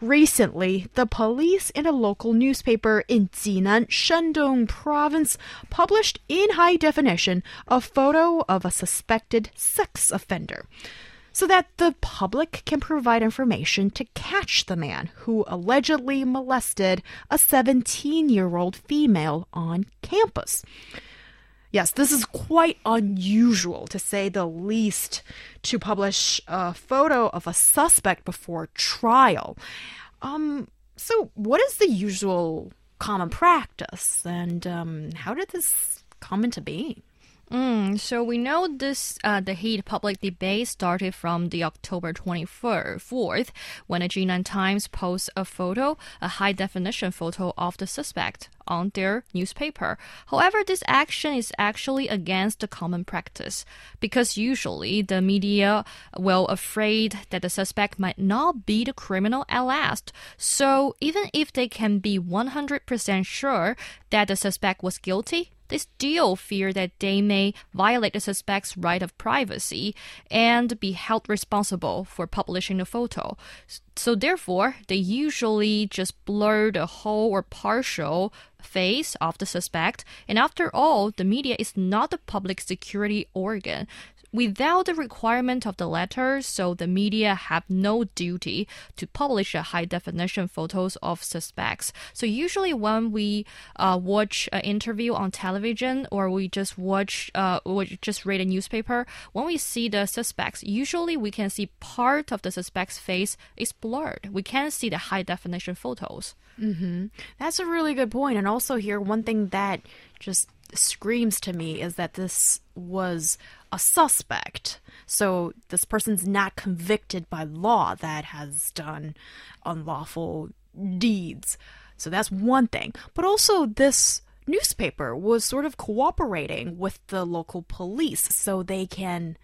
Recently, the police in a local newspaper in Jinan, Shandong province published in high definition a photo of a suspected sex offender, so that the public can provide information to catch the man who allegedly molested a 17-year-old female on campus. Yes, this is quite unusual, to say the least, to publish a photo of a suspect before trial. So what is the usual common practice, and how did this come into being? So we know this, the heat public debate started from the October 24th, when the Jinan Times posts a photo, a high-definition photo of the suspect on their newspaper. However, this action is actually against the common practice, because usually the media will afraid that the suspect might not be the criminal at last. So even if they can be 100% sure that the suspect was guilty, they still fear that they may violate the suspect's right of privacy and be held responsible for publishing the photo. So therefore, they usually just blur the whole or partial face of the suspect. And after all, the media is not the public security organ. Without the requirement of the letter, so the media have no duty to publish a high-definition photos of suspects. So usually when we watch an interview on television, or we just watch, or just read a newspaper, when we see the suspects, usually we can see part of the suspect's face is blurred. We can't see the high-definition photos. That's a really good point. And also here, one thing that just screams to me is that this was a suspect. So this person's not convicted by law that has done unlawful deeds. So that's one thing. But also this newspaper was sort of cooperating with the local police so they can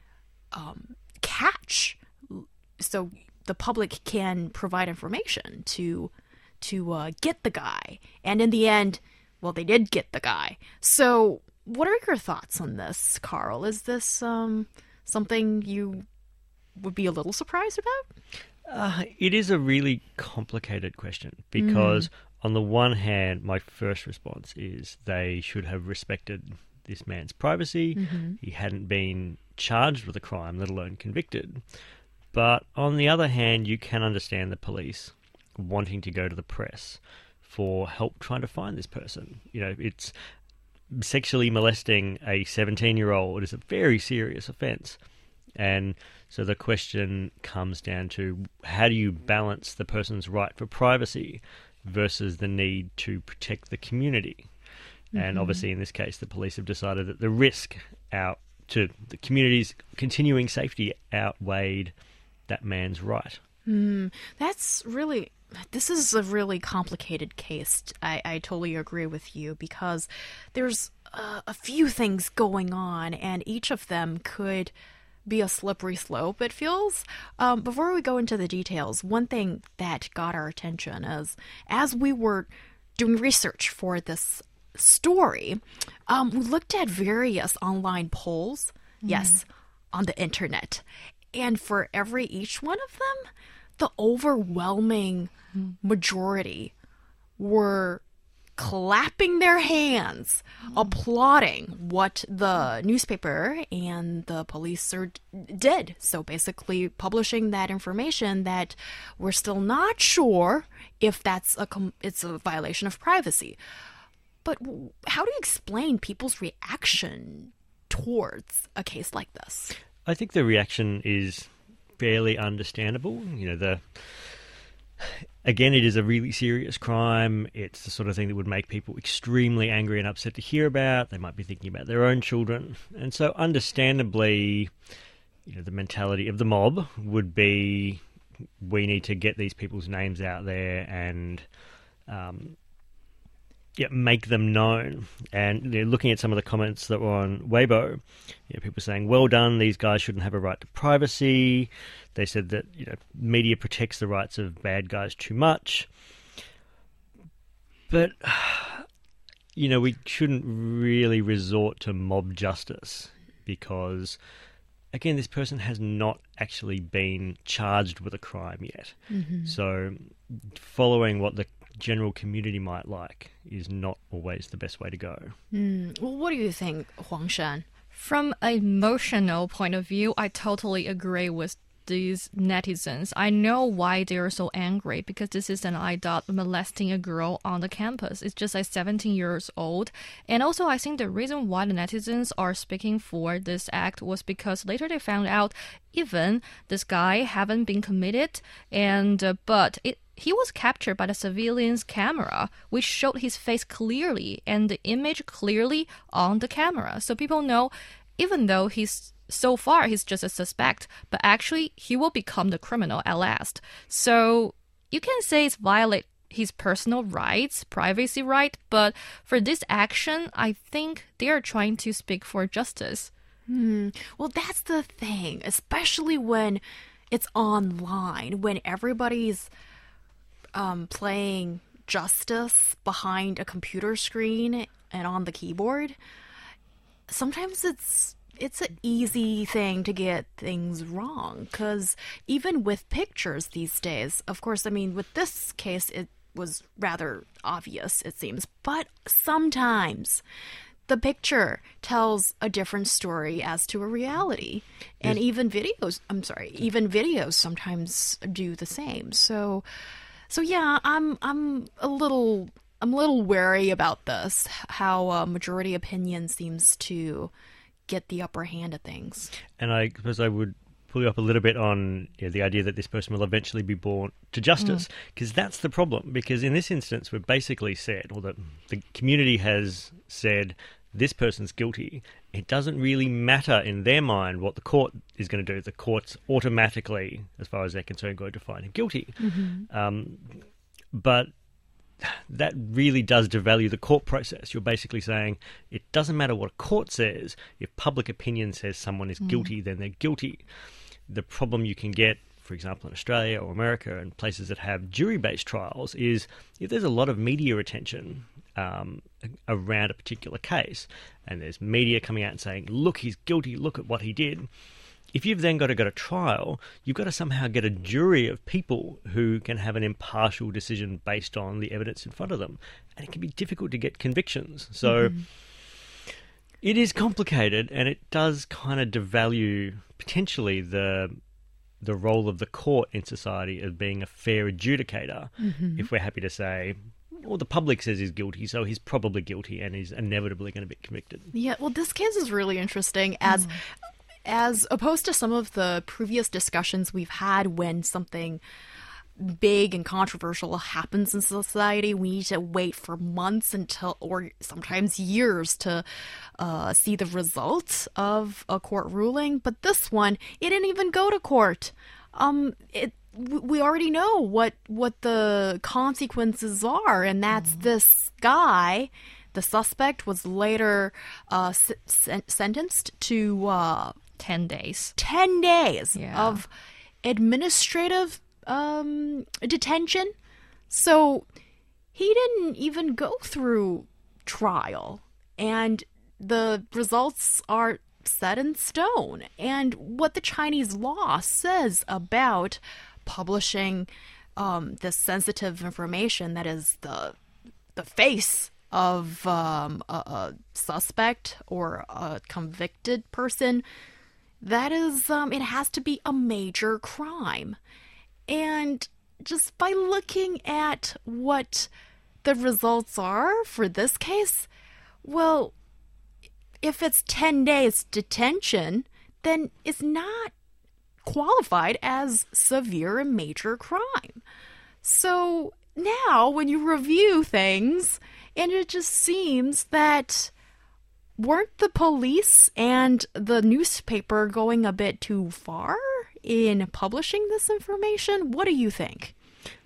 catch, so the public can provide information to get the guy. And in the end, well, they did get the guy. So what are your thoughts on this, Carl? Is this something you would be a little surprised about? It is a really complicated question because on the one hand, my first response is they should have respected this man's privacy. He hadn't been charged with a crime, let alone convicted. But on the other hand, you can understand the police wanting to go to the press for help trying to find this person. You know, it's sexually molesting a 17-year-old is a very serious offence. And so the question comes down to, how do you balance the person's right for privacy versus the need to protect the community? And obviously in this case, the police have decided that the risk out to the community's continuing safety outweighed that man's right. This is a really complicated case. I totally agree with you, because there's a few things going on, and each of them could be a slippery slope, it feels. Before we go into the details, one thing that got our attention is, as we were doing research for this story, we looked at various online polls, yes, on the internet. And for each one of them, the overwhelming majority were clapping their hands, applauding what the newspaper and the police did. So basically publishing that information that we're still not sure if it's a violation of privacy. But how do you explain people's reaction towards a case like this? I think the reaction is fairly understandable. You know, again, it is a really serious crime. It's the sort of thing that would make people extremely angry and upset to hear about. They might be thinking about their own children. And so understandably, you know, the mentality of the mob would be, we need to get these people's names out there and make them known. And looking at some of the comments that were on Weibo, people saying, well done, these guys shouldn't have a right to privacy. They said that media protects the rights of bad guys too much. But, we shouldn't really resort to mob justice, because again, this person has not actually been charged with a crime yet. So following what the general community might like is not always the best way to go. Well, what do you think, Huang Shan? From an emotional point of view, I totally agree with these netizens. I know why they're so angry, because this is an adult molesting a girl on the campus. It's just like 17 years old. And also, I think the reason why the netizens are speaking for this act was because later they found out even this guy haven't been committed, and he was captured by the civilian's camera, which showed his face clearly and the image clearly on the camera. So people know, even though so far he's just a suspect, but actually he will become the criminal at last. So you can say it's violate his personal rights, privacy right, but for this action, I think they are trying to speak for justice. Well, that's the thing, especially when it's online, when everybody's playing justice behind a computer screen and on the keyboard. Sometimes it's an easy thing to get things wrong, because even with pictures these days, of course, I mean, with this case, it was rather obvious, it seems, but sometimes the picture tells a different story as to a reality. And even videos sometimes do the same. So yeah, I'm a little wary about this, how majority opinion seems to get the upper hand of things. And I suppose I would pull you up a little bit on the idea that this person will eventually be brought to justice, because that's the problem. Because in this instance, we've basically said, or the community has said, this person's guilty. It doesn't really matter in their mind what the court is going to do. The court's automatically, as far as they're concerned, going to find him guilty. But that really does devalue the court process. You're basically saying it doesn't matter what a court says. If public opinion says someone is guilty, then they're guilty. The problem you can get, for example, in Australia or America and places that have jury-based trials, is if there's a lot of media attention around a particular case, and there's media coming out and saying, look, he's guilty, look at what he did. If you've then got to go to trial, you've got to somehow get a jury of people who can have an impartial decision based on the evidence in front of them. And it can be difficult to get convictions. So it is complicated, and it does kind of devalue potentially the role of the court in society as being a fair adjudicator, if we're happy to say, well, the public says he's guilty, so he's probably guilty and he's inevitably going to be convicted. Yeah, well, this case is really interesting as opposed to some of the previous discussions we've had when something big and controversial happens in society. We need to wait for months or sometimes years to see the results of a court ruling. But this one, it didn't even go to court. We already know what the consequences are, and that's this guy. The suspect was later sentenced to 10 days. 10 days of administrative detention. So he didn't even go through trial, and the results are set in stone. And what the Chinese law says about publishing this sensitive information, that is the face of a suspect or a convicted person, that is, it has to be a major crime. And just by looking at what the results are for this case, well, if it's 10 days detention, then it's not qualified as severe and major crime. So now when you review things, and it just seems that weren't the police and the newspaper going a bit too far in publishing this information? What do you think?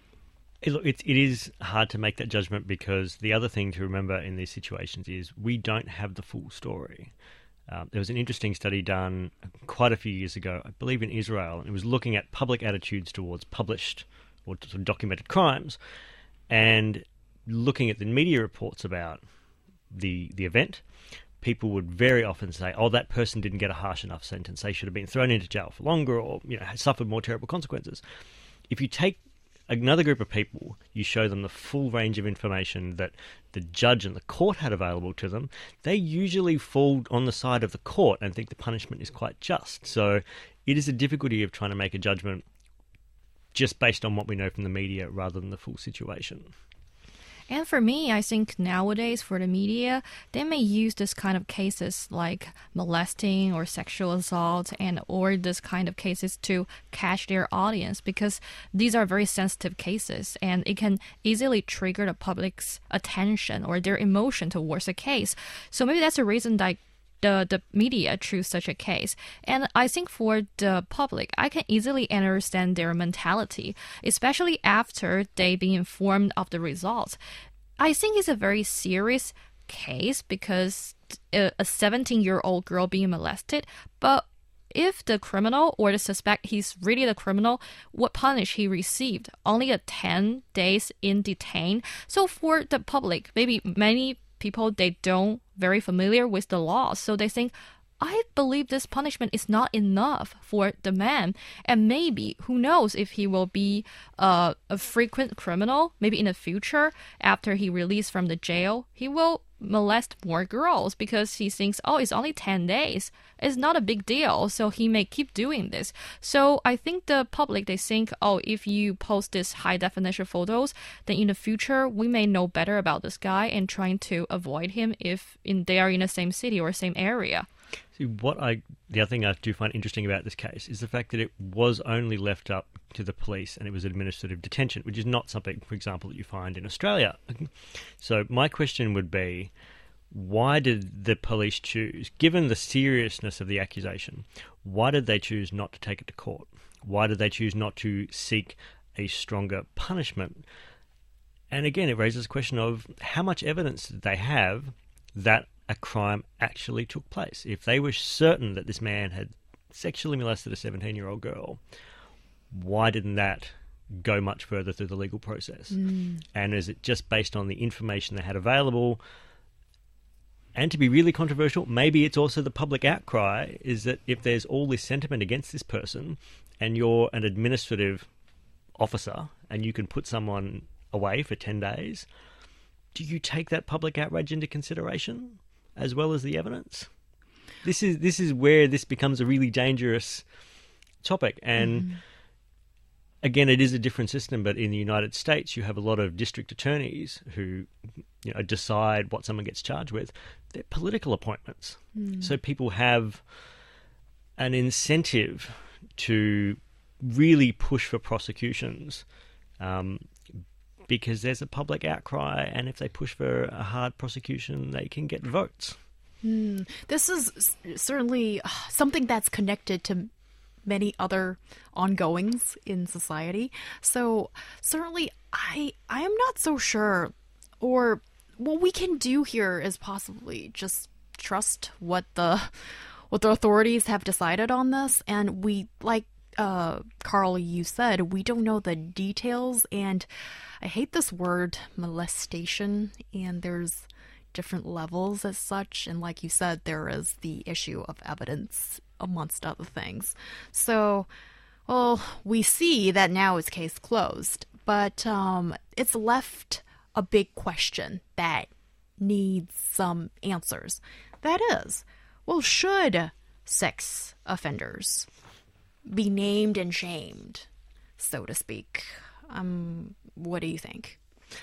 It is hard to make that judgment, because the other thing to remember in these situations is we don't have the full story. There was an interesting study done quite a few years ago, I believe in Israel, and it was looking at public attitudes towards published or sort of documented crimes, and looking at the media reports about the event, people would very often say, oh, that person didn't get a harsh enough sentence. They should have been thrown into jail for longer, or, suffered more terrible consequences. If you take another group of people, you show them the full range of information that the judge and the court had available to them, they usually fall on the side of the court and think the punishment is quite just. So it is a difficulty of trying to make a judgment just based on what we know from the media rather than the full situation. And for me, I think nowadays for the media, they may use this kind of cases like molesting or sexual assault or this kind of cases to catch their audience, because these are very sensitive cases and it can easily trigger the public's attention or their emotion towards a case. So maybe that's the reason that the media choose such a case. And I think for the public, I can easily understand their mentality, especially after they be informed of the results. I think it's a very serious case because a 17-year-old girl being molested, but if the criminal or the suspect, he's really the criminal, what punish he received? Only 10 days in detain. So for the public, maybe many people, they don't very familiar with the law, so they think, I believe this punishment is not enough for the man, and maybe who knows if he will be a frequent criminal. Maybe in the future, after he released from the jail, he will molest more girls because he thinks, oh, it's only 10 days. It's not a big deal, so he may keep doing this. So I think the public, they think, oh, if you post this high definition photos, then in the future, we may know better about this guy and trying to avoid him if they are in the same city or same area. See, the other thing I do find interesting about this case is the fact that it was only left up to the police and it was administrative detention, which is not something, for example, that you find in Australia. So my question would be, why did the police choose, given the seriousness of the accusation, why did they choose not to take it to court? Why did they choose not to seek a stronger punishment? And again, it raises the question of how much evidence did they have that a crime actually took place? If they were certain that this man had sexually molested a 17-year-old girl, why didn't that go much further through the legal process? And is it just based on the information they had available? And to be really controversial, maybe it's also the public outcry is that if there's all this sentiment against this person and you're an administrative officer and you can put someone away for 10 days, do you take that public outrage into consideration as well as the evidence? This is where this becomes a really dangerous topic. And again, it is a different system, but in the United States, you have a lot of district attorneys who decide what someone gets charged with. They're political appointments. So people have an incentive to really push for prosecutions because there's a public outcry, and if they push for a hard prosecution, they can get votes. This is certainly something that's connected to many other ongoings in society. So certainly I am not so sure, or what we can do here is possibly just trust what the authorities have decided on this, and we, like Carl, you said, we don't know the details, and I hate this word molestation, and there's different levels as such, and like you said, there is the issue of evidence amongst other things. So, well, we see that now it's case closed, but it's left a big question that needs some answers. That is, well, should sex offenders be named and shamed, so to speak? What do you think?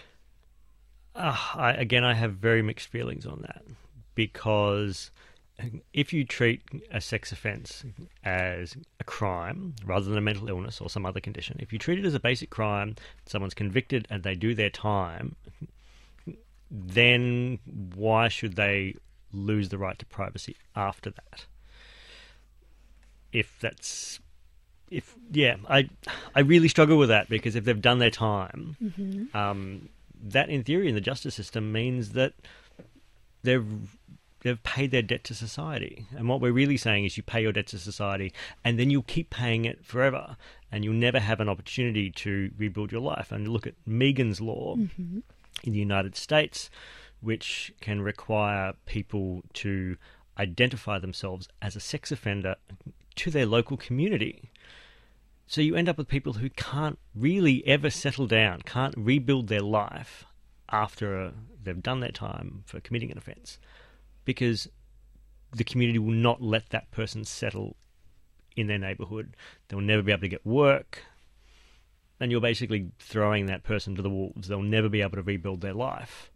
I have very mixed feelings on that, because if you treat a sex offence as a crime rather than a mental illness or some other condition, if you treat it as a basic crime, someone's convicted and they do their time, then why should they lose the right to privacy after that? I really struggle with that, because if they've done their time, that in theory in the justice system means that they've paid their debt to society. And what we're really saying is you pay your debt to society and then you'll keep paying it forever, and you'll never have an opportunity to rebuild your life. And look at Megan's Law in the United States, which can require people to identify themselves as a sex offender to their local community. So you end up with people who can't really ever settle down, can't rebuild their life after they've done their time for committing an offence, because the community will not let that person settle in their neighbourhood. They'll never be able to get work, and you're basically throwing that person to the wolves. They'll never be able to rebuild their life.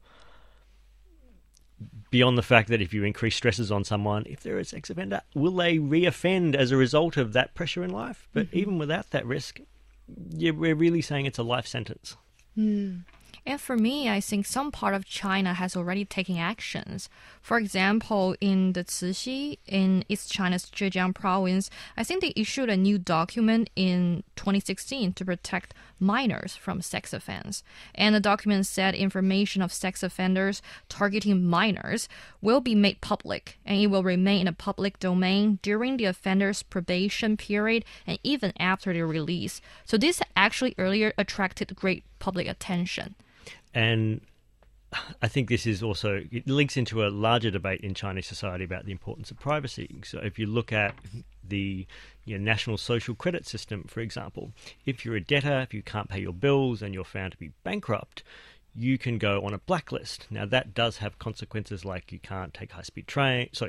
Beyond the fact that if you increase stresses on someone, if they're a sex offender, will they re-offend as a result of that pressure in life? But even without that risk, we're really saying it's a life sentence. And for me, I think some part of China has already taken actions. For example, in the Cixi, in East China's Zhejiang province, I think they issued a new document in 2016 to protect minors from sex offense. And the document said information of sex offenders targeting minors will be made public, and it will remain in a public domain during the offender's probation period and even after their release. So this actually earlier attracted great public attention. And I think this is also, it links into a larger debate in Chinese society about the importance of privacy. So if you look at the national social credit system, for example, if you're a debtor, if you can't pay your bills and you're found to be bankrupt, you can go on a blacklist. Now that does have consequences, like you can't take high-speed trains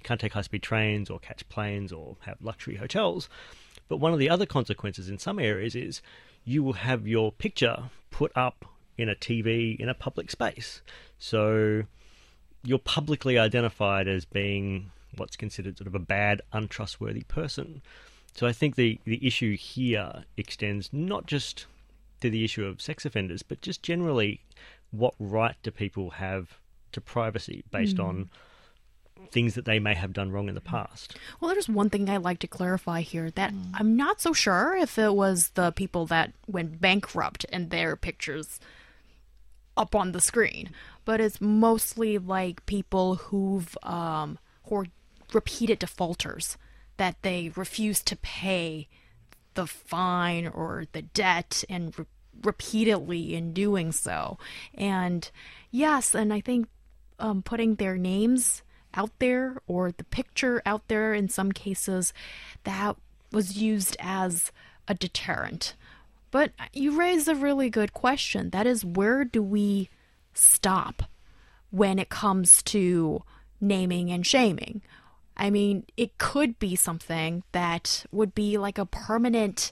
or catch planes or have luxury hotels. But one of the other consequences in some areas is you will have your picture put up in a TV in a public space. So you're publicly identified as being what's considered sort of a bad, untrustworthy person. So I think the issue here extends not just to the issue of sex offenders, but just generally, what right do people have to privacy based on things that they may have done wrong in the past? Well, there's one thing I'd like to clarify here, that I'm not so sure if it was the people that went bankrupt and their pictures up on the screen, but it's mostly like people who are repeated defaulters, that they refuse to pay the fine or the debt, and repeatedly in doing so. And yes, and I think putting their names out there or the picture out there, in some cases, that was used as a deterrent. But you raise a really good question. That is, where do we stop when it comes to naming and shaming? I mean, it could be something that would be like a permanent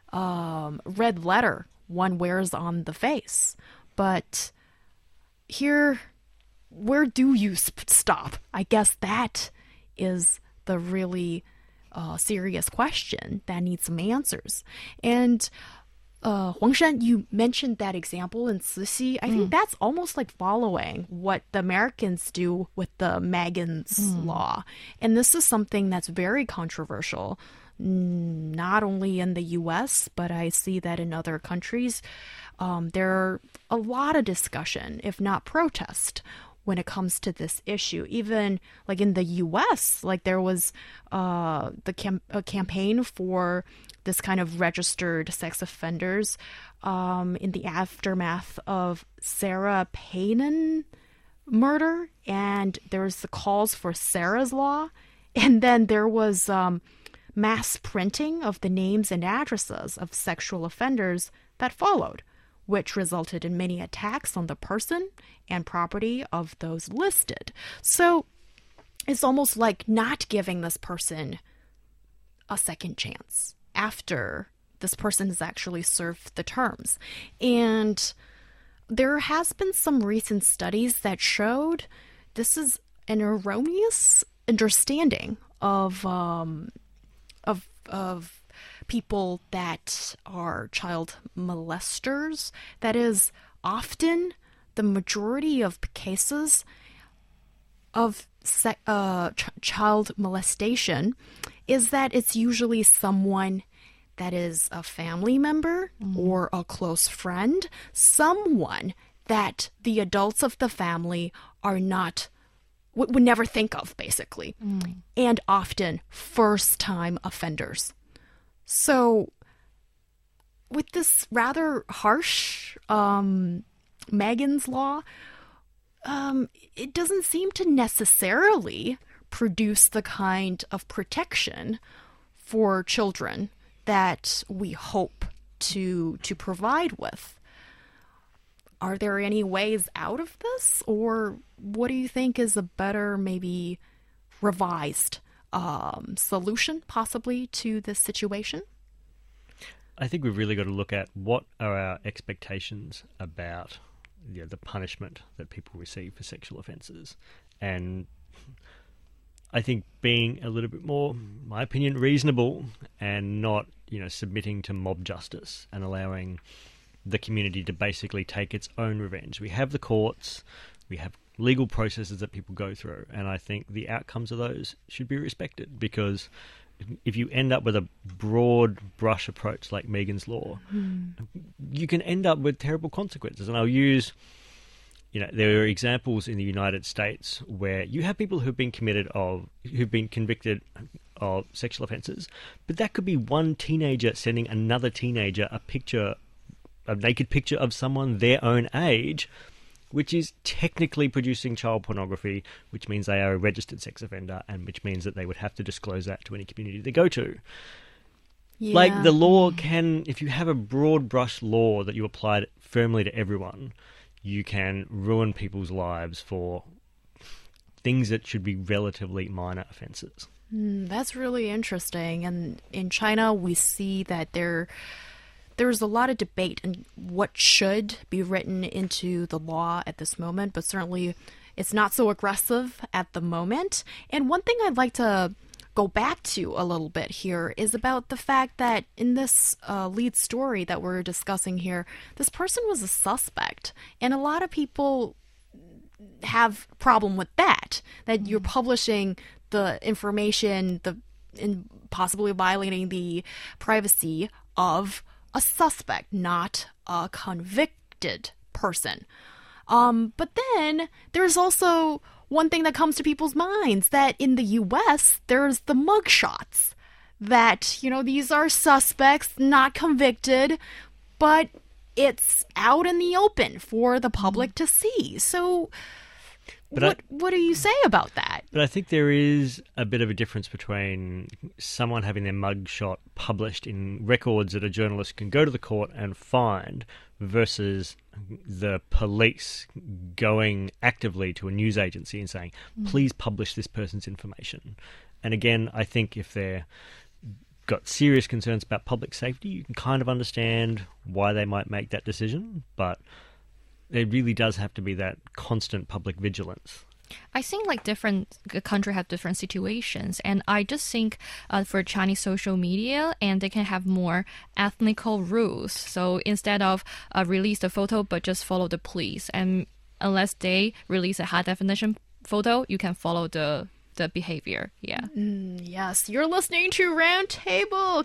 red letter one wears on the face. But here, where do you stop? I guess that is the really serious question that needs some answers. And Huangshan, you mentioned that example in Cixi. I think that's almost like following what the Americans do with the Megan's law. And this is something that's very controversial, not only in the U.S., but I see that in other countries. There are a lot of discussion, if not protest, when it comes to this issue. Even like in the U.S., like there was a campaign for this kind of registered sex offenders in the aftermath of Sarah Palin murder, and there was the calls for Sarah's Law, and then there was mass printing of the names and addresses of sexual offenders that followed, which resulted in many attacks on the person and property of those listed. So it's almost like not giving this person a second chance after this person has actually served the terms. And there has been some recent studies that showed this is an erroneous understanding of people that are child molesters. That is, often the majority of cases of child molestation is that it's usually someone that is a family member or a close friend, someone that the adults of the family are not, would never think of, basically, and often first-time offenders. So with this rather harsh Megan's Law, it doesn't seem to necessarily produce the kind of protection for children that we hope to provide with. Are there any ways out of this, or what do you think is a better, maybe revised solution possibly to this situation? I think we've really got to look at what are our expectations about the punishment that people receive for sexual offences. And I think being a little bit more, in my opinion, reasonable and not, submitting to mob justice and allowing the community to basically take its own revenge. We have the courts, we have legal processes that people go through, and I think the outcomes of those should be respected, because if you end up with a broad brush approach like Megan's Law, you can end up with terrible consequences. And I'll use, there are examples in the United States where you have people who've been convicted of sexual offences, but that could be one teenager sending another teenager a naked picture of someone their own age, which is technically producing child pornography, which means they are a registered sex offender, and which means that they would have to disclose that to any community they go to. Yeah. Like, the law can, if you have a broad brush law that you apply firmly to everyone, you can ruin people's lives for things that should be relatively minor offences. That's really interesting. And in China, we see that there's a lot of debate on what should be written into the law at this moment, but certainly it's not so aggressive at the moment. And one thing I'd like to go back to a little bit here is about the fact that in this lead story that we're discussing here, this person was a suspect. And a lot of people have a problem with that you're publishing the information, in possibly violating the privacy of a suspect, not a convicted person. But then there's also one thing that comes to people's minds, that in the US, there's the mugshots. That, these are suspects, not convicted, but it's out in the open for the public to see. So what do you say about that? But I think there is a bit of a difference between someone having their mugshot published in records that a journalist can go to the court and find, versus the police going actively to a news agency and saying, please publish this person's information. And again, I think if they're got serious concerns about public safety, you can kind of understand why they might make that decision, but there really does have to be that constant public vigilance. I think different country have different situations, and I just think for Chinese social media, and they can have more ethnical rules. So instead of release the photo, but just follow the police, and unless they release a high definition photo, you can follow the behavior. Yeah. Yes, you're listening to Roundtable